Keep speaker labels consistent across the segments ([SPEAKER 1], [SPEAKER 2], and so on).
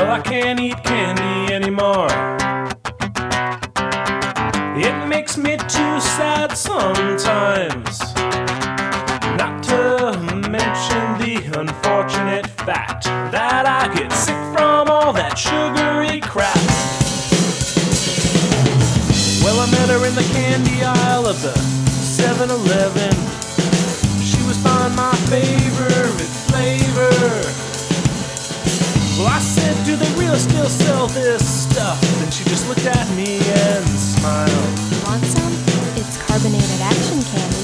[SPEAKER 1] Well, I can't eat candy anymore. It makes me too sad sometimes. Not to mention the unfortunate fact that I get sick from all that sugary crap. Well, I met her in the candy aisle of the 7-Eleven. She was buying my favorite flavor. Well, I said, do they really still sell this stuff? And she just looked at me and smiled.
[SPEAKER 2] Want some? It's carbonated action candy.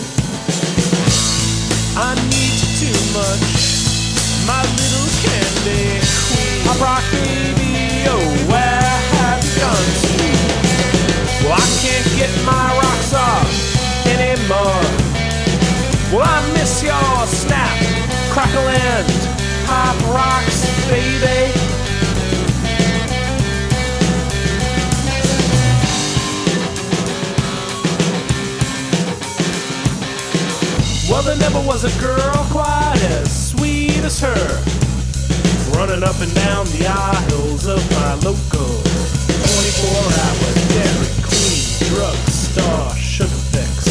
[SPEAKER 1] I need you too much, my little candy queen. Pop rock baby, oh, where have you gone to? Well, I can't get my rocks off anymore. Well, I miss your snap, crackle, and pop rocks, baby. Well, there never was a girl quite as sweet as her, running up and down the aisles of my local 24-hour Dairy Queen drugstore sugar fix.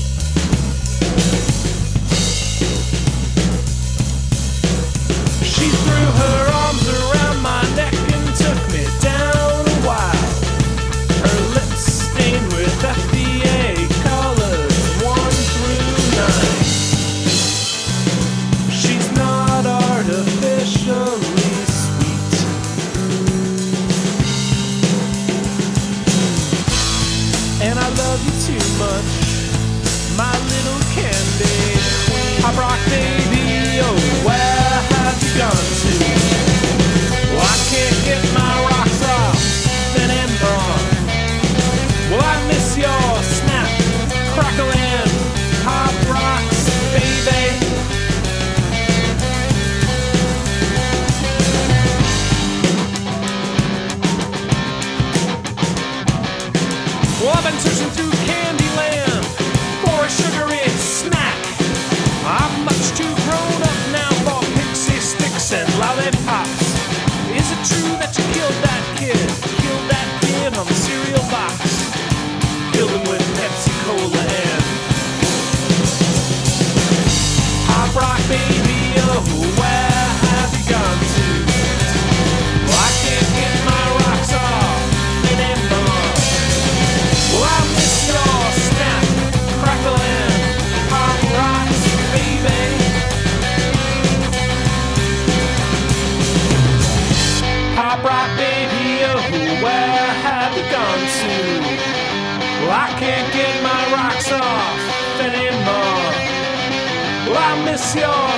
[SPEAKER 1] She threw her arms around my neck and took me down a while. Her lips stained with FDA colors 1 through 9. She's not artificially sweet. And I love you too much, my little candy queen. Pop rock baby, oh, where have you gone to? Well, I can't get my rocks off anymore. Well, I miss your snap, crackle, and pop rocks, baby. Well, I've been searching through Candyland for a sugary snack. I'm much too grown up now for pixie sticks and lollipops. Is it true that you killed that kid? Killed that kid on the cereal box? Filled him with Pepsi Cola and Pop Rock baby, oh, where have you gone to? Well, I can't get my rocks off anymore. Well, I miss your snap, crackle, and pop rocks, baby. Pop rock, baby, oh, where have you gone to? Well, I can't get my rocks off anymore. Well, I miss your